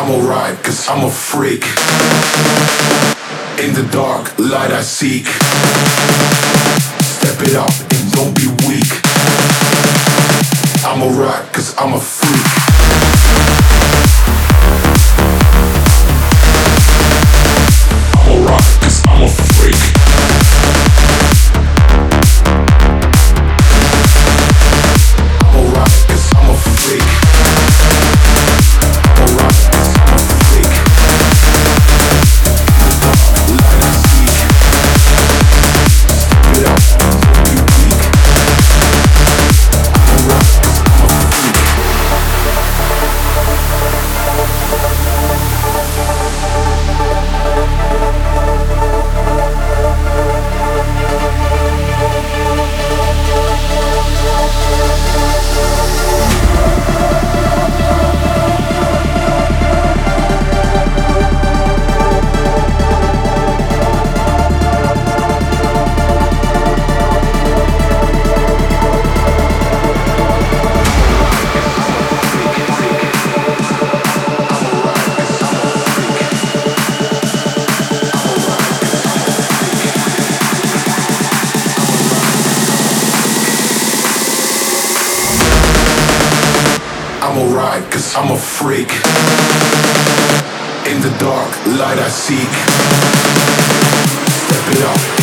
I'm alright, cause I'm a freak. In the dark, light I seek. Step it up and don't be weak. I'm alright, cause I'm a freak. I'm alright, cause I'm a freak. I'm alright, cause I'm a freak. I'm alright, cause I'm a freak. In the dark, light I seek. Step it up and don't be weak. I'm alright, cause I'm a freak. I'm alright, cause I'm a freak. In the dark, light I seek. Step it up.